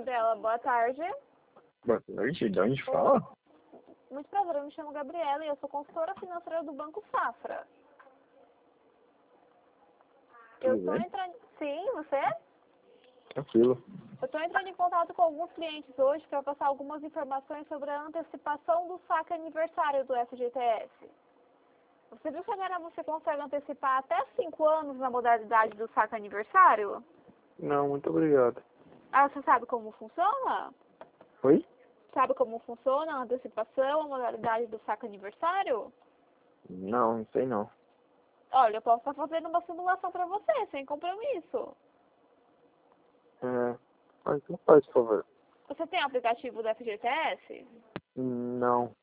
Gabriela, boa tarde. Boa tarde, de onde fala? Muito prazer, eu me chamo Gabriela e eu sou consultora financeira do Banco Safra. Eu Tudo estou bem? entrando... Sim, você? Tranquilo. Eu estou entrando em contato com alguns clientes hoje para passar algumas informações sobre a antecipação do saque aniversário do FGTS. Você viu que agora você consegue antecipar até 5 anos na modalidade do saque aniversário? Não, muito obrigado. Ah, você sabe como funciona? Oi? Sabe como funciona a antecipação, a modalidade do saque aniversário? Não, não sei não. Olha, eu posso estar fazendo uma simulação para você, sem compromisso. Mas não faz, por favor. Você tem aplicativo do FGTS? Não.